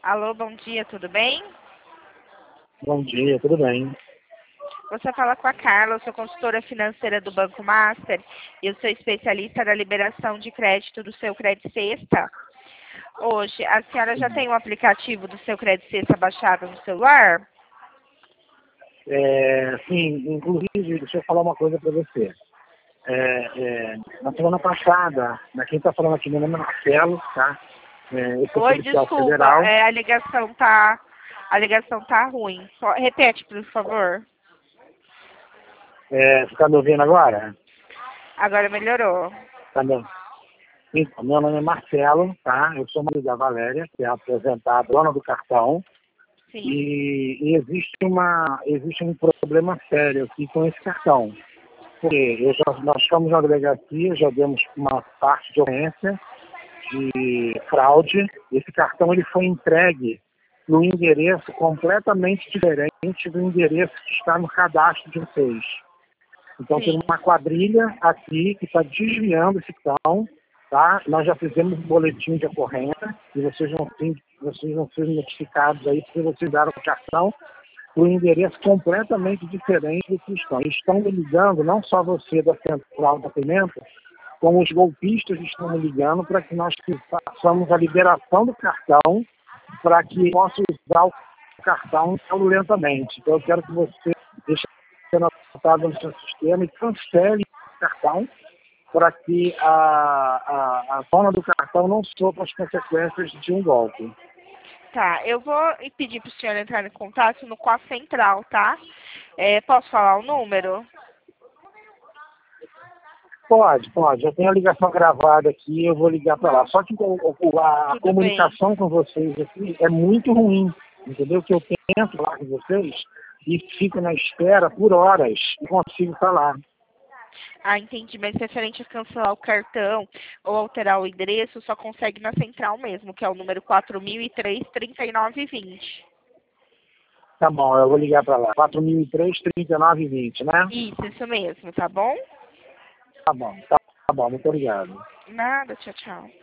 Alô, bom dia, tudo bem? Bom dia, tudo bem? Você fala com a Carla, eu sou consultora financeira do Banco Master e eu sou especialista na liberação de crédito do seu Crédito Sexta. Hoje, a senhora já tem o aplicativo do seu Crédito Sexta baixado no celular? Sim, inclusive, deixa eu falar uma coisa para você. Na semana passada, quem está falando aqui, meu nome é Marcelo, tá? Eu sou Oi, policial desculpa, federal. a ligação tá ruim. Repete, por favor. Você está me ouvindo agora? Agora melhorou. Tá me... Então, meu nome é Marcelo, tá? Eu sou marido da Valéria, que é a aposentada dona do cartão. Sim. E existe um problema sério aqui com esse cartão. Porque nós ficamos na delegacia, já demos uma parte de ocorrência de fraude. Esse cartão ele foi entregue no endereço completamente diferente do endereço que está no cadastro de vocês. Então tem Sim. uma quadrilha aqui que está desviando esse cartão, tá? Nós já fizemos um boletim de ocorrência e vocês vão ser notificados aí porque vocês deram o cartão o endereço completamente diferente do que estão. Eles estão me ligando, não só você da Central da Pimenta, como os golpistas estão me ligando para que nós façamos a liberação do cartão para que possa usar o cartão fraudulentamente. Então eu quero que você deixe anotado no seu sistema e cancele o cartão para que a dona do cartão não sofra as consequências de um golpe. Tá, eu vou pedir para o senhor entrar em contato com a central, tá? Posso falar o número? Pode. Eu tenho a ligação gravada aqui, eu vou ligar para lá. Só que a Tudo bem. comunicação com vocês aqui é muito ruim, entendeu? Que eu tento falar com vocês e fico na espera por horas e consigo falar. Ah, entendi, mas referente a cancelar o cartão ou alterar o endereço, só consegue na central mesmo, que é o número 4003-3920. Tá bom, eu vou ligar para lá. 4003 3920, né? Isso mesmo, tá bom? Tá bom, muito obrigado. Nada, tchau, tchau.